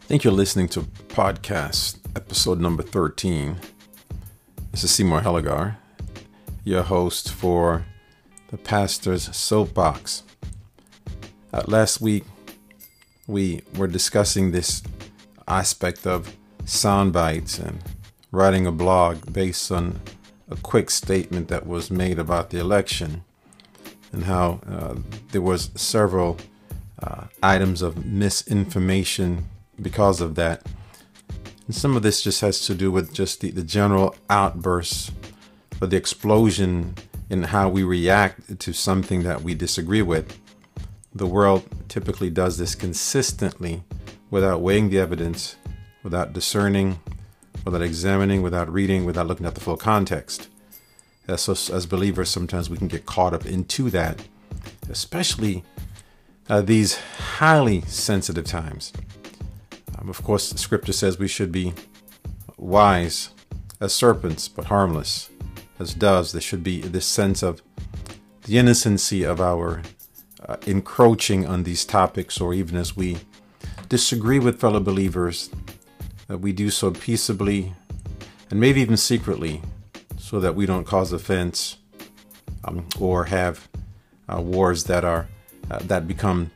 Think you're listening to podcast episode number 13. This is Seymour Heligar, your host for the Pastor's Soapbox. Last week, we were discussing this aspect of sound bites and writing a blog based on a quick statement that was made about the election and how there was several items of misinformation because of that. And some of this just has to do with just the general outbursts or the explosion in how we react to something that we disagree with. The world typically does this consistently without weighing the evidence, without discerning, without examining, without reading, without looking at the full context. So as believers, sometimes we can get caught up into that, especially these highly sensitive times. Of course, the scripture says we should be wise as serpents, but harmless as doves. There should be this sense of the innocency of our encroaching on these topics, or even as we disagree with fellow believers, that we do so peaceably and maybe even secretly, so that we don't cause offense or have wars that become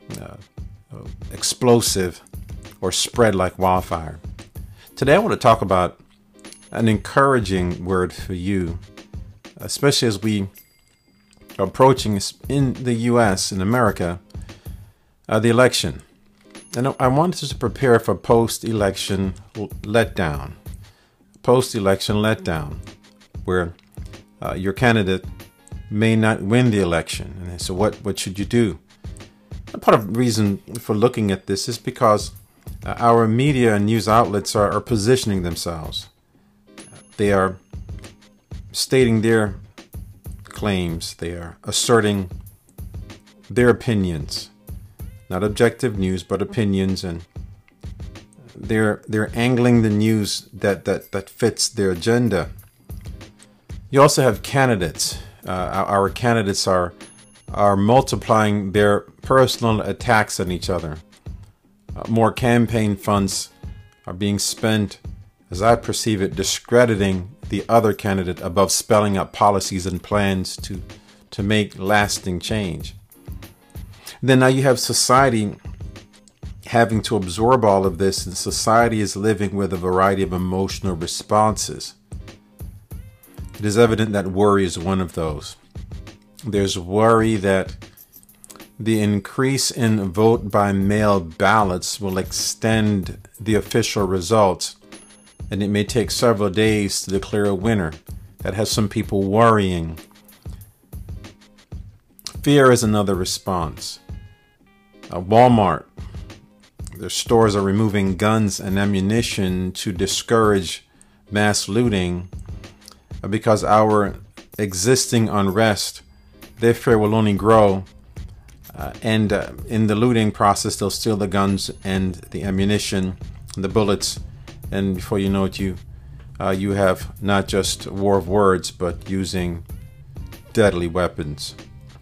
explosive or spread like wildfire. Today I want to talk about an encouraging word for you, especially as we are approaching in the U.S., in America, the election. And I wanted to prepare for post-election letdown. Post-election letdown, where your candidate may not win the election. And so what should you do? And part of the reason for looking at this is because our media and news outlets are positioning themselves. They are stating their claims. They are asserting their opinions, not objective news, but opinions, and they're angling the news that fits their agenda. You also have candidates. Our candidates are multiplying their personal attacks on each other. More campaign funds are being spent, as I perceive it, discrediting the other candidate above spelling out policies and plans to make lasting change. Then now you have society having to absorb all of this, and society is living with a variety of emotional responses. It is evident that worry is one of those. There's worry that the increase in vote by mail ballots will extend the official results, and it may take several days to declare a winner. That has some people worrying. Fear is another response. Walmart, their stores are removing guns and ammunition to discourage mass looting because our existing unrest, their fear will only grow. And in the looting process, they'll steal the guns and the ammunition, and the bullets, and before you know it, you have not just war of words, but using deadly weapons.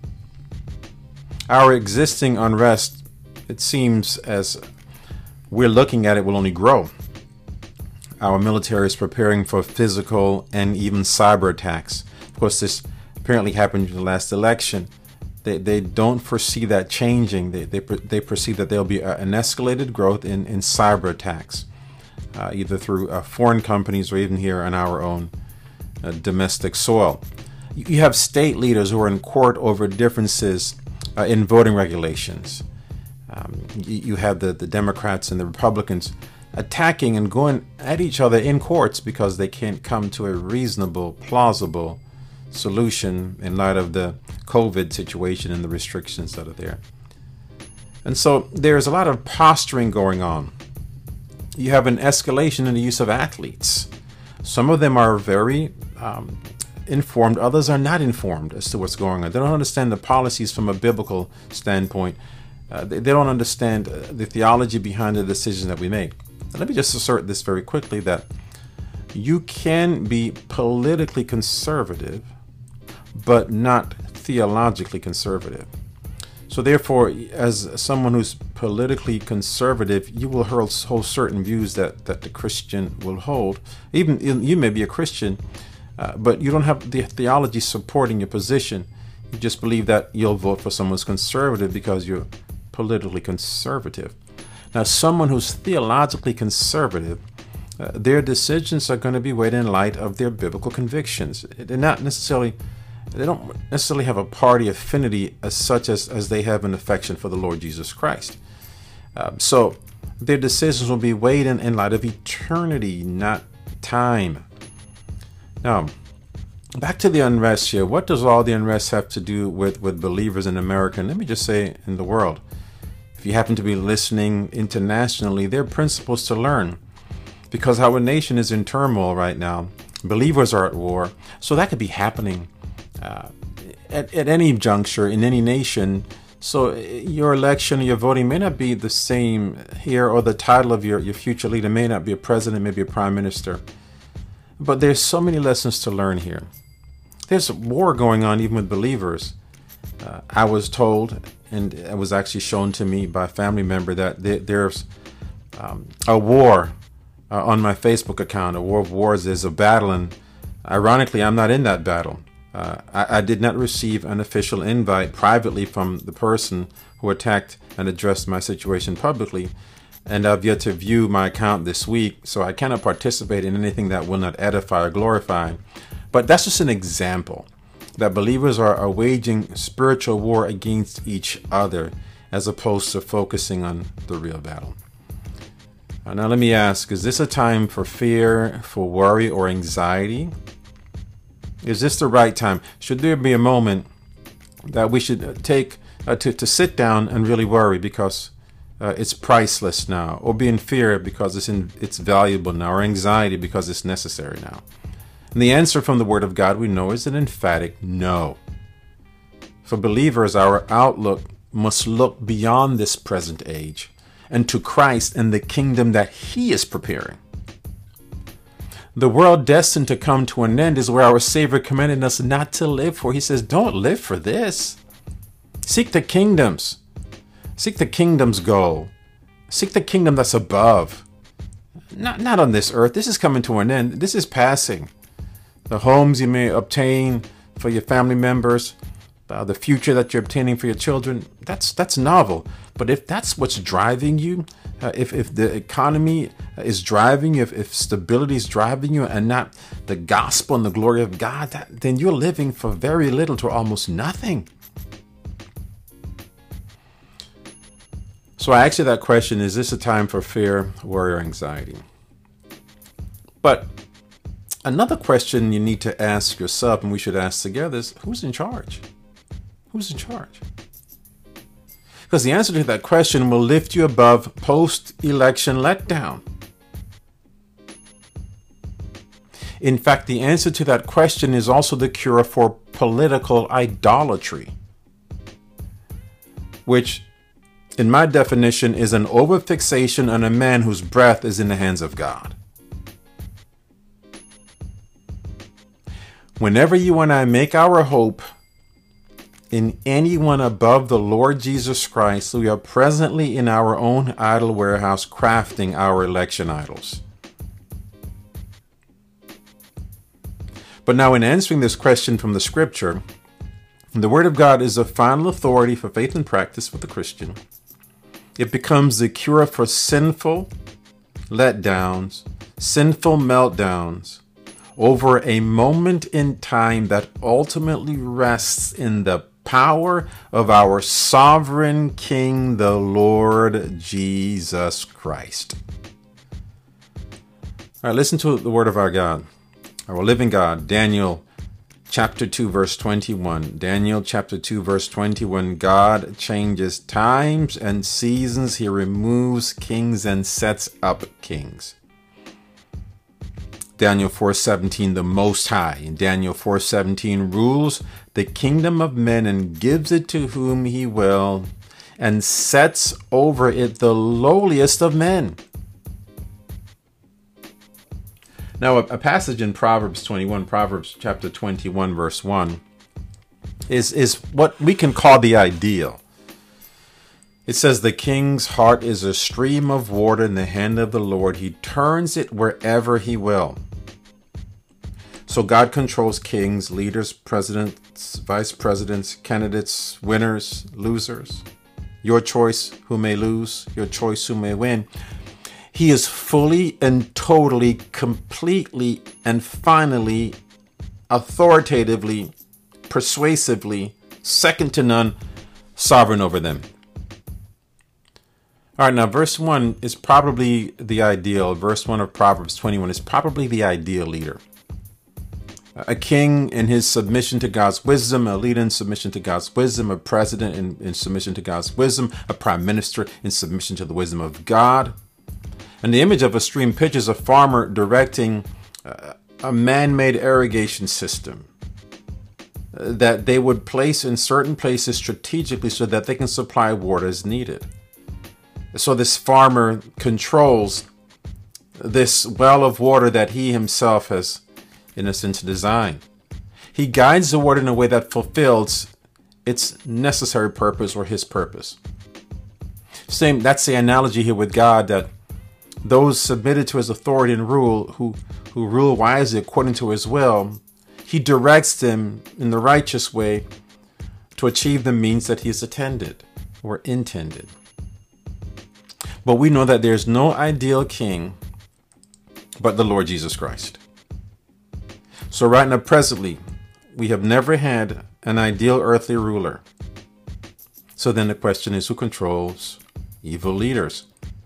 Our existing unrest, it seems as we're looking at it, will only grow. Our military is preparing for physical and even cyber attacks. Of course, this apparently happened in the last election. They don't foresee that changing. They perceive that there'll be an escalated growth in cyber attacks, either through foreign companies or even here on our own domestic soil. You have state leaders who are in court over differences in voting regulations. You have the Democrats and the Republicans attacking and going at each other in courts because they can't come to a reasonable, plausible solution in light of the COVID situation and the restrictions that are there. And so there's a lot of posturing going on. You have an escalation in the use of athletes. Some of them are very informed, others are not informed as to what's going on. They don't understand the policies from a biblical standpoint. They don't understand the theology behind the decisions that we make. And let me just assert this very quickly, that you can be politically conservative, but not theologically conservative. So therefore, as someone who's politically conservative, you will hold certain views that the Christian will hold. Even you may be a Christian, but you don't have the theology supporting your position. You just believe that you'll vote for someone who's conservative because you're politically conservative. Now, someone who's theologically conservative, their decisions are going to be weighed in light of their biblical convictions. They don't necessarily have a party affinity as such as they have an affection for the Lord Jesus Christ. So their decisions will be weighed in light of eternity, not time. Now, back to the unrest here. What does all the unrest have to do with believers in America? And let me just say, in the world. If you happen to be listening internationally, there are principles to learn. Because our nation is in turmoil right now. Believers are at war. So that could be happening at any juncture in any nation. So your election, your voting may not be the same here, or the title of your future leader may not be a president, maybe a prime minister. But there's so many lessons to learn here. There's a war going on even with believers. I was told, and it was actually shown to me by a family member, that there's a war on my Facebook account. A war of wars is a battle, and ironically, I'm not in that battle. I did not receive an official invite privately from the person who attacked and addressed my situation publicly, and I've yet to view my account this week, so I cannot participate in anything that will not edify or glorify. But that's just an example that believers are waging spiritual war against each other as opposed to focusing on the real battle. Now let me ask, is this a time for fear, for worry, or anxiety? Is this the right time? Should there be a moment that we should take to sit down and really worry because it's priceless now, or be in fear because it's valuable now, or anxiety because it's necessary now? And the answer from the Word of God, we know, is an emphatic no. For believers, our outlook must look beyond this present age and to Christ and the kingdom that He is preparing. The world destined to come to an end is where our Savior commanded us not to live for. He says, don't live for this. Seek the kingdoms. Seek the kingdom's goal. Seek the kingdom that's above. Not on this earth. This is coming to an end. This is passing. The homes you may obtain for your family members, the future that you're obtaining for your children, that's novel. But if that's what's driving you, if the economy is driving you, if stability is driving you, and not the gospel and the glory of God, then you're living for very little to almost nothing. So I ask you that question, is this a time for fear, worry, or anxiety? But another question you need to ask yourself, and we should ask together, is who's in charge? Who's in charge? Because the answer to that question will lift you above post-election letdown. In fact, the answer to that question is also the cure for political idolatry, which, in my definition, is an overfixation on a man whose breath is in the hands of God. Whenever you and I make our hope in anyone above the Lord Jesus Christ, we are presently in our own idol warehouse crafting our election idols. But now, in answering this question from the Scripture, the Word of God is the final authority for faith and practice for the Christian. It becomes the cure for sinful letdowns, sinful meltdowns, over a moment in time that ultimately rests in the power of our sovereign King, the Lord Jesus Christ. All right, listen to the word of our God, our living God. Daniel chapter 2, verse 21. Daniel chapter 2, verse 21. God changes times and seasons. He removes kings and sets up kings. Daniel 4:17, the Most High, in Daniel 4:17, rules the kingdom of men and gives it to whom he will, and sets over it the lowliest of men. Now, a passage in Proverbs chapter 21, verse 1, is what we can call the ideal. It says, the king's heart is a stream of water in the hand of the Lord. He turns it wherever he will. So God controls kings, leaders, presidents, vice presidents, candidates, winners, losers. Your choice who may lose, your choice who may win. He is fully and totally, completely and finally, authoritatively, persuasively, second to none, sovereign over them. All right, now verse 1 is probably the ideal. Verse 1 of Proverbs 21 is probably the ideal leader. A king in his submission to God's wisdom, a leader in submission to God's wisdom, a president in submission to God's wisdom, a prime minister in submission to the wisdom of God. And the image of a stream pictures a farmer directing a man-made irrigation system that they would place in certain places strategically so that they can supply water as needed. So this farmer controls this well of water that he himself has, in a sense, designed. He guides the water in a way that fulfills its necessary purpose or his purpose. That's the analogy here with God, that those submitted to his authority and rule, who rule wisely according to his will, he directs them in the righteous way to achieve the means that he has intended. But we know that there's no ideal king but the Lord Jesus Christ. So right now, presently, we have never had an ideal earthly ruler. So then the question is, who controls evil leaders?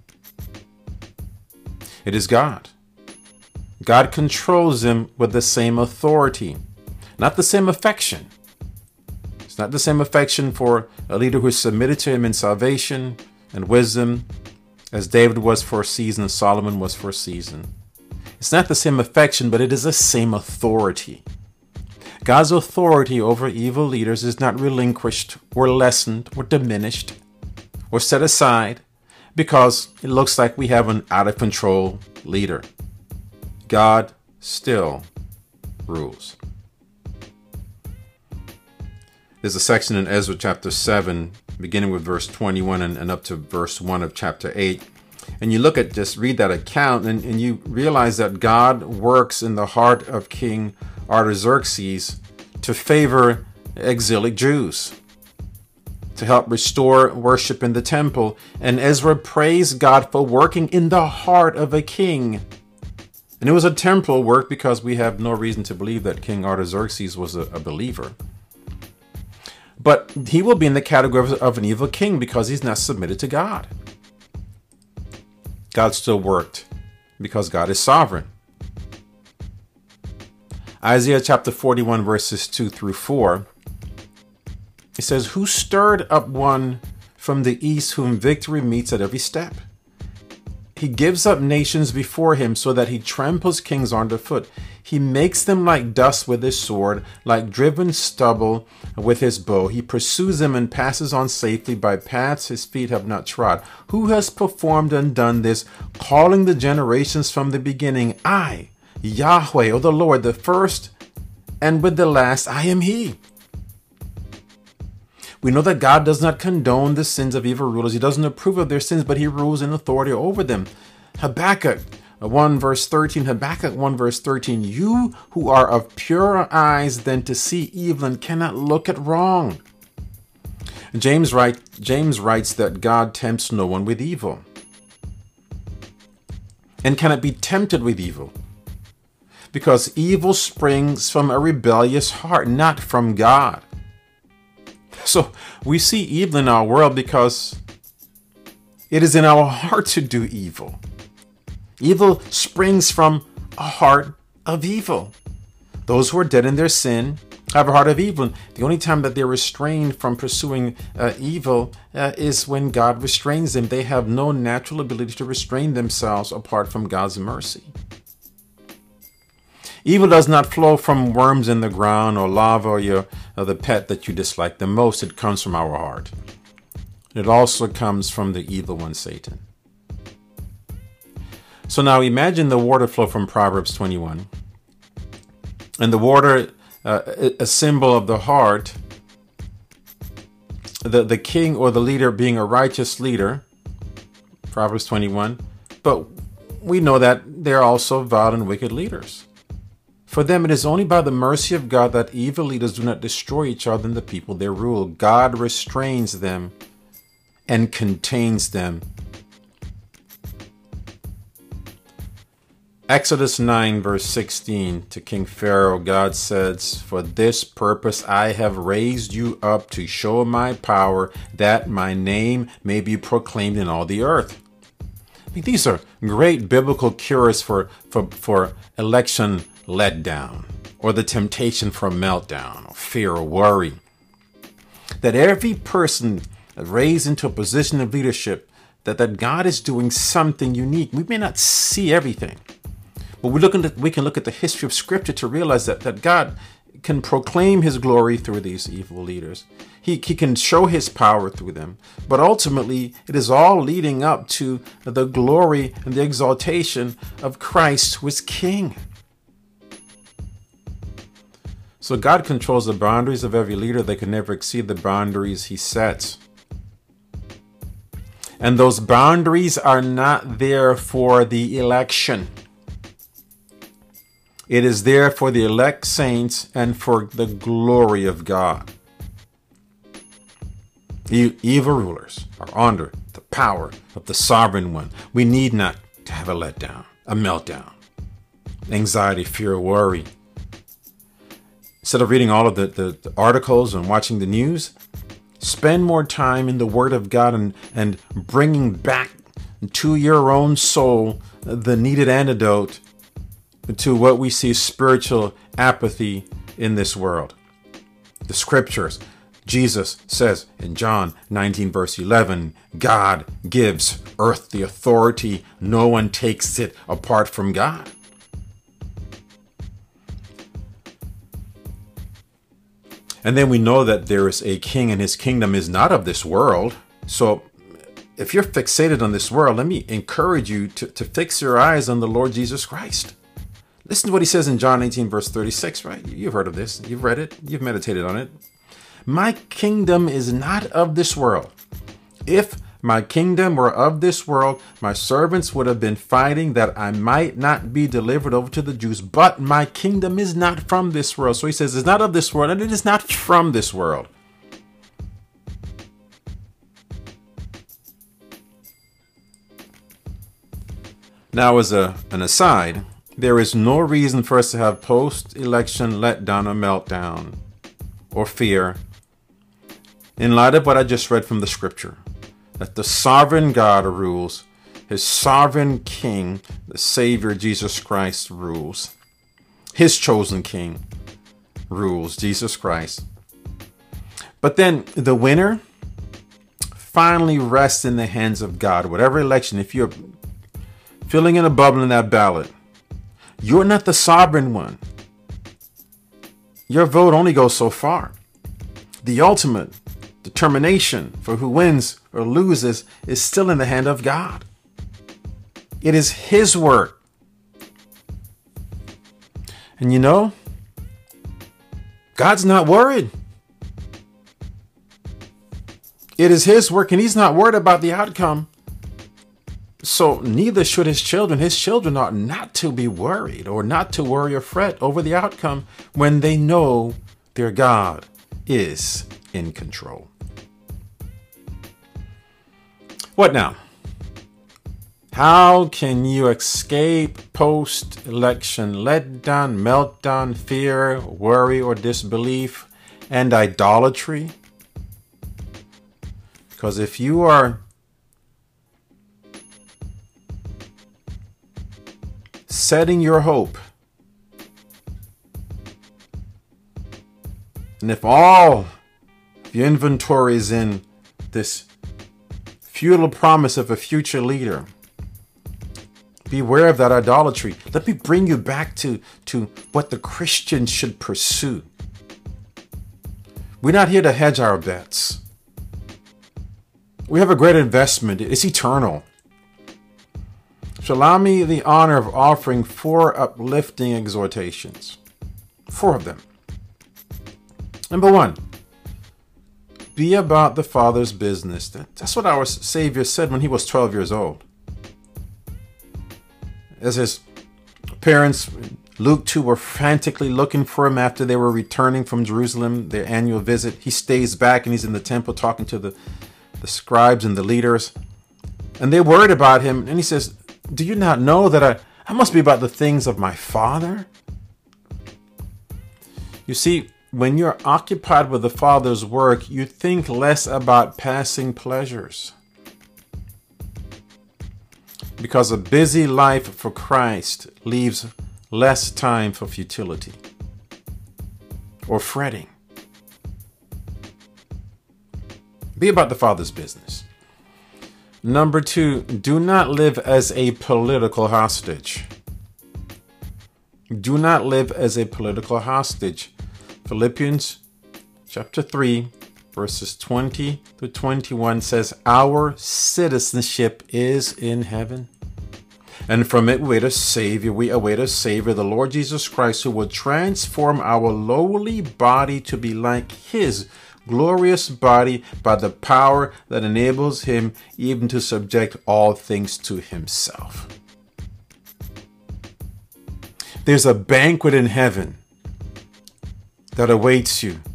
It is God. God controls them with the same authority, not the same affection. It's not the same affection for a leader who is submitted to him in salvation and wisdom, as David was for a season, Solomon was for a season. It's not the same affection, but it is the same authority. God's authority over evil leaders is not relinquished or lessened or diminished or set aside because it looks like we have an out-of-control leader. God still rules. There's a section in Ezra chapter 7, beginning with verse 21 and up to verse 1 of chapter 8. And you read that account and you realize that God works in the heart of King Artaxerxes to favor exilic Jews, to help restore worship in the temple. And Ezra praised God for working in the heart of a king. And it was a temporal work because we have no reason to believe that King Artaxerxes was a believer. But he will be in the category of an evil king because he's not submitted to God. God still worked because God is sovereign. Isaiah chapter 41 verses 2 through 4. It says, "Who stirred up one from the east whom victory meets at every step? He gives up nations before him so that he tramples kings underfoot. He makes them like dust with his sword, like driven stubble with his bow. He pursues them and passes on safely by paths his feet have not trod. Who has performed and done this, calling the generations from the beginning? I, Yahweh, O the Lord, the first, and with the last, I am he." We know that God does not condone the sins of evil rulers. He doesn't approve of their sins, but he rules in authority over them. Habakkuk 1 verse 13, Habakkuk 1 verse 13, "You who are of purer eyes than to see evil and cannot look at wrong." James writes that God tempts no one with evil and cannot be tempted with evil, because evil springs from a rebellious heart, not from God. So we see evil in our world because it is in our heart to do evil. Evil springs from a heart of evil. Those who are dead in their sin have a heart of evil. The only time that they're restrained from pursuing evil is when God restrains them. They have no natural ability to restrain themselves apart from God's mercy. Evil does not flow from worms in the ground or lava or the pet that you dislike the most. It comes from our heart. It also comes from the evil one, Satan. So now imagine the water flow from Proverbs 21. And the water, a symbol of the heart, the king or the leader being a righteous leader, Proverbs 21, but we know that they're also vile and wicked leaders. For them, it is only by the mercy of God that evil leaders do not destroy each other and the people they rule. God restrains them and contains them. Exodus 9 verse 16, to King Pharaoh, God says, "For this purpose I have raised you up to show my power, that my name may be proclaimed in all the earth." I mean, these are great biblical cures for election letdown, or the temptation for meltdown, or fear or worry. That every person raised into a position of leadership, that God is doing something unique. We may not see everything, but we can look at the history of Scripture to realize that God can proclaim his glory through these evil leaders. He can show his power through them. But ultimately, it is all leading up to the glory and the exaltation of Christ, who is King. So God controls the boundaries of every leader. They can never exceed the boundaries he sets. And those boundaries are not there for the election. It is there for the elect saints and for the glory of God. Evil rulers are under the power of the sovereign one. We need not to have a letdown, a meltdown, anxiety, fear, worry. Instead of reading all of the articles and watching the news, spend more time in the Word of God and bringing back to your own soul the needed antidote to what we see spiritual apathy in this world. The Scriptures. Jesus says in John 19 verse 11, God gives earth the authority. No one takes it apart from God. And then we know that there is a king and his kingdom is not of this world. So if you're fixated on this world, let me encourage you to fix your eyes on the Lord Jesus Christ. Listen to what he says in John 18 verse 36, right? You've heard of this. You've read it. You've meditated on it. My kingdom is not of this world. If my kingdom were of this world, my servants would have been fighting that I might not be delivered over to the Jews. But my kingdom is not from this world. So he says it's not of this world and it is not from this world. Now, as an aside, there is no reason for us to have post-election letdown or meltdown or fear in light of what I just read from the Scripture. That the sovereign God rules, his sovereign King, the Savior Jesus Christ rules. His chosen King rules, Jesus Christ. But then the winner finally rests in the hands of God. Whatever election, if you're filling in a bubble in that ballot, you're not the sovereign one. Your vote only goes so far. The ultimate determination for who wins or loses is still in the hand of God. It is his work. And you know, God's not worried. It is his work and he's not worried about the outcome. So neither should his children. His children ought not to be worried or not to worry or fret over the outcome when they know their God is in control. What now? How can you escape post-election letdown, meltdown, fear, worry, or disbelief, and idolatry? Because if you are setting your hope, and if all your inventory is in this futile promise of a future leader, beware of that idolatry. Let me bring you back to what the Christians should pursue. We're not here to hedge our bets. We have a great investment. It's eternal. So allow me the honor of offering 4 uplifting exhortations. 4 of them. Number 1, Be about the Father's business. That's what our Savior said when he was 12 years old. As his parents, Luke 2, were frantically looking for him after they were returning from Jerusalem, their annual visit, he stays back and he's in the temple talking to the scribes and the leaders. And they're worried about him. And he says, do you not know that I must be about the things of my Father? You see, when you're occupied with the Father's work, you think less about passing pleasures. Because a busy life for Christ leaves less time for futility or fretting. Be about the Father's business. Number 2, do not live as a political hostage. Do not live as a political hostage. Philippians chapter 3, verses 20 to 21 says, our citizenship is in heaven. And from it we await a Savior. We await a Savior, the Lord Jesus Christ, who will transform our lowly body to be like his glorious body by the power that enables him even to subject all things to himself. There's a banquet in heaven that awaits you.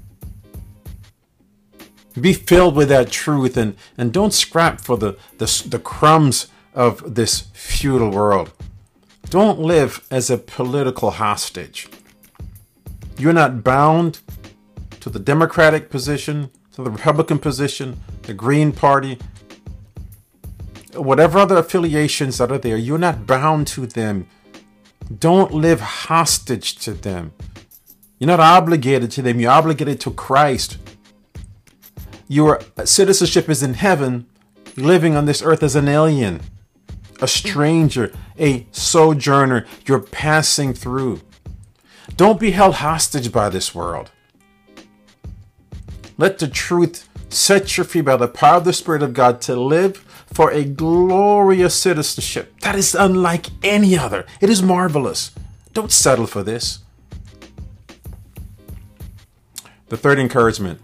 Be filled with that truth and don't scrap for the crumbs of this futile world. Don't live as a political hostage. You're not bound to the Democratic position, to the Republican position, the Green Party, whatever other affiliations that are there. You're not bound to them. Don't live hostage to them. You're not obligated to them. You're obligated to Christ. Your citizenship is in heaven. You're living on this earth as an alien, a stranger, a sojourner. You're passing through. Don't be held hostage by this world. Let the truth set you free by the power of the Spirit of God to live for a glorious citizenship that is unlike any other. It is marvelous. Don't settle for this. The third encouragement.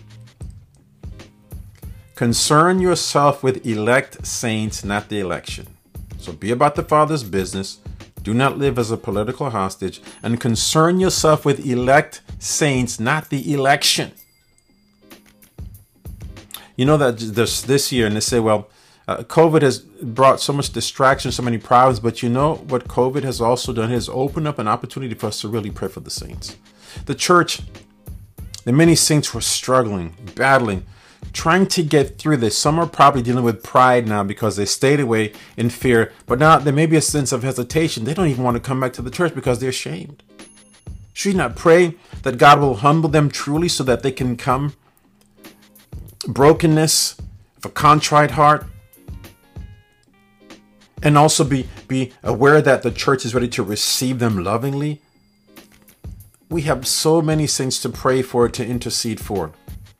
Concern yourself with elect saints, not the election. So be about the Father's business. Do not live as a political hostage. And concern yourself with elect saints, not the election. You know that this year, and they say, well, COVID has brought so much distraction, so many problems. But you know what COVID has also done? It has opened up an opportunity for us to really pray for the saints. The church, the many saints were struggling, battling, trying to get through this. Some are probably dealing with pride now because they stayed away in fear. But now there may be a sense of hesitation. They don't even want to come back to the church because they're ashamed. Should you not pray that God will humble them truly so that they can come? Brokenness, of a contrite heart. And also be aware that the church is ready to receive them lovingly. We have so many things to pray for, to intercede for.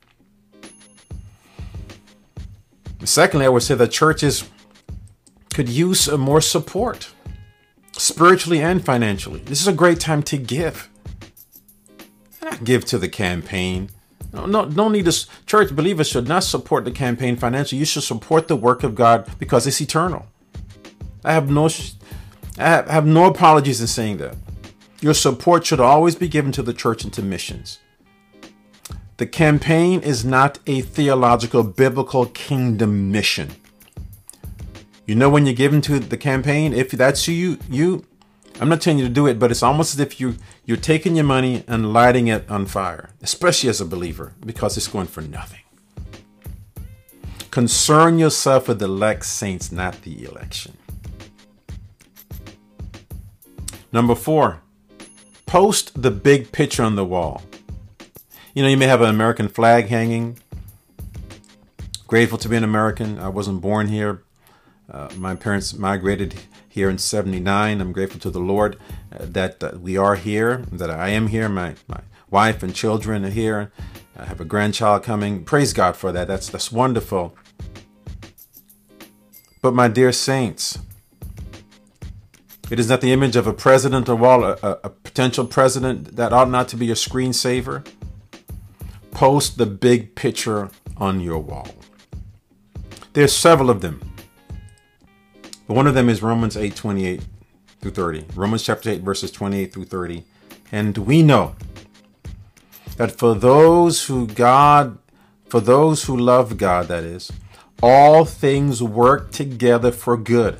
Secondly, I would say that churches could use more support, spiritually and financially. This is a great time to give. Not give to the campaign. No need to. Church believers should not support the campaign financially. You should support the work of God because it's eternal. I have no apologies in saying that. Your support should always be given to the church and to missions. The campaign is not a theological, biblical kingdom mission. You know when you're giving to the campaign, if that's you, I'm not telling you to do it, but it's almost as if you're taking your money and lighting it on fire, especially as a believer, because it's going for nothing. Concern yourself with the elect saints, not the election. Number 4, post the big picture on the wall. You know, you may have an American flag hanging. Grateful to be an American. I wasn't born here. My parents migrated here in '79. I'm grateful to the Lord that we are here, that I am here. My wife and children are here. I have a grandchild coming. Praise God for that. That's wonderful. But my dear saints, it is not the image of a president or a potential president that ought not to be your screensaver. Post the big picture on your wall. There's several of them. But one of them is Romans 8:28 through 30. Romans chapter 8, verses 28 through 30. And we know that for those who love God, that is, all things work together for good.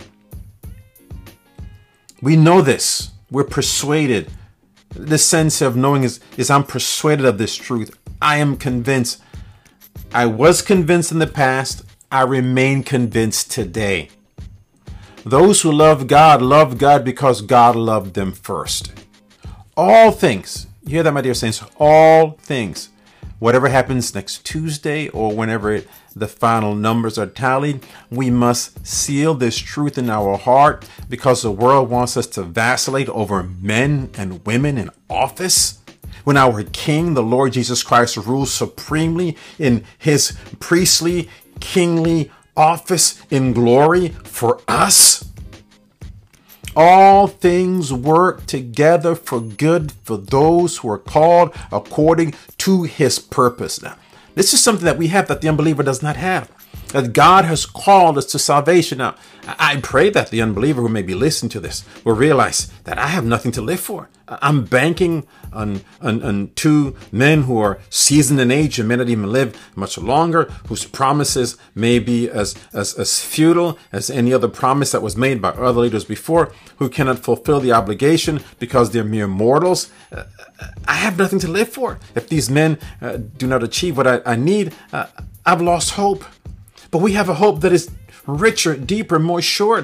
We know this. We're persuaded. The sense of knowing is I'm persuaded of this truth. I am convinced. I was convinced in the past. I remain convinced today. Those who love God because God loved them first. All things. You hear that, my dear saints? All things. Whatever happens next Tuesday or whenever the final numbers are tallied, we must seal this truth in our heart because the world wants us to vacillate over men and women in office. When our King, the Lord Jesus Christ, rules supremely in his priestly, kingly office in glory for us. All things work together for good for those who are called according to his purpose. Now, this is something that we have that the unbeliever does not have. That God has called us to salvation. Now, I pray that the unbeliever who may be listening to this will realize that I have nothing to live for. I'm banking on two men who are seasoned in age and may not even live much longer, whose promises may be as futile as any other promise that was made by other leaders before, who cannot fulfill the obligation because they're mere mortals. I have nothing to live for. If these men do not achieve what I need, I've lost hope. But we have a hope that is richer, deeper, more sure.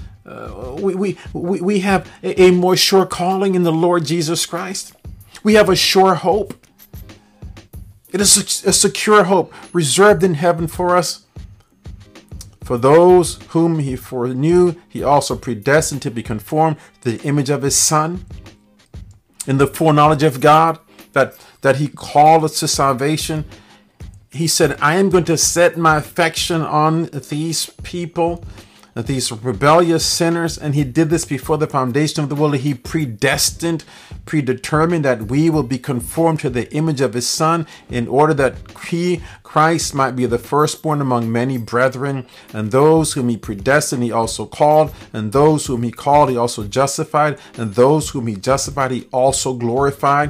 We have a more sure calling in the Lord Jesus Christ. We have a sure hope. It is a secure hope reserved in heaven for us. For those whom he foreknew, he also predestined to be conformed to the image of his Son. In the foreknowledge of God, that he called us to salvation, he said, I am going to set my affection on these people, these rebellious sinners. And he did this before the foundation of the world. He predetermined that we will be conformed to the image of his Son in order that Christ might be the firstborn among many brethren. And those whom he predestined, he also called. And those whom he called, he also justified. And those whom he justified, he also glorified.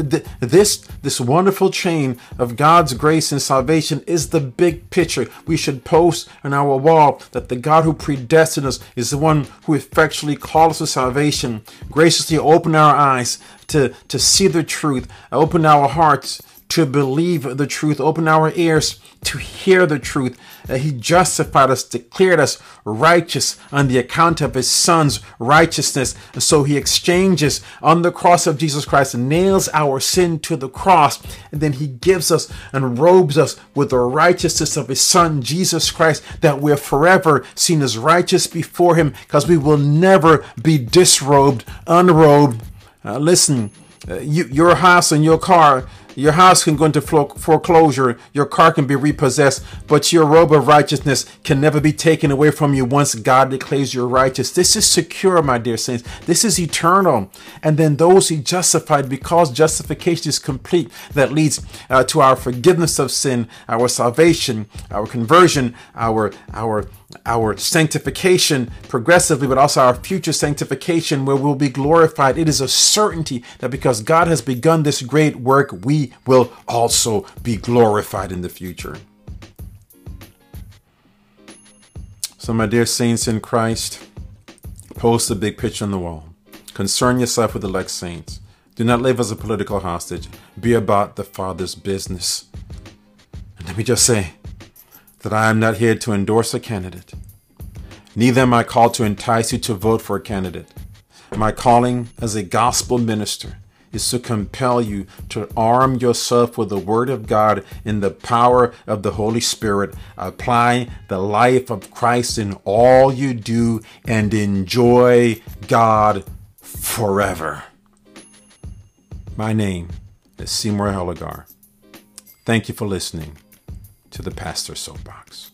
This wonderful chain of God's grace and salvation is the big picture we should post on our wall, that the God who predestined us is the one who effectually called us to salvation, graciously opened our eyes to see the truth, open our hearts to believe the truth, open our ears to hear the truth. He justified us, declared us righteous on the account of his Son's righteousness. And so he exchanges on the cross of Jesus Christ and nails our sin to the cross. And then he gives us and robes us with the righteousness of his Son, Jesus Christ, that we're forever seen as righteous before him because we will never be disrobed, unrobed. Listen, your house and your car, your house can go into foreclosure, your car can be repossessed, but your robe of righteousness can never be taken away from you once God declares you righteous. This is secure, my dear saints. This is eternal. And then those he justified, because justification is complete, that leads to our forgiveness of sin, our salvation, our conversion, our sanctification progressively, but also our future sanctification where we'll be glorified. It is a certainty that because God has begun this great work, we will also be glorified in the future. So, my dear saints in Christ, post the big picture on the wall. Concern yourself with elect saints. Do not live as a political hostage. Be about the Father's business. And let me just say that I am not here to endorse a candidate. Neither am I called to entice you to vote for a candidate. My calling as a gospel minister is to compel you to arm yourself with the Word of God in the power of the Holy Spirit. Apply the life of Christ in all you do and enjoy God forever. My name is Seymour Heligar. Thank you for listening to the Pastor's Soapbox.